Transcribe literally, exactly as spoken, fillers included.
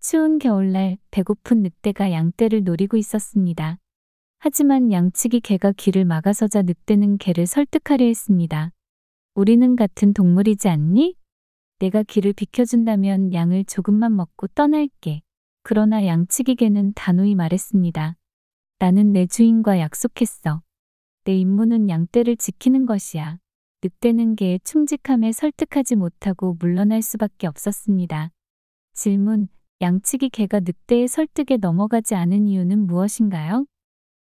추운 겨울날 배고픈 늑대가 양떼를 노리고 있었습니다. 하지만 양치기 개가 길을 막아서자 늑대는 개를 설득하려 했습니다. 우리는 같은 동물이지 않니? 내가 길을 비켜준다면 양을 조금만 먹고 떠날게. 그러나 양치기 개는 단호히 말했습니다. 나는 내 주인과 약속했어. 내 임무는 양떼를 지키는 것이야. 늑대는 개의 충직함에 설득하지 못하고 물러날 수밖에 없었습니다. 질문: 양치기 개가 늑대의 설득에 넘어가지 않은 이유는 무엇인가요?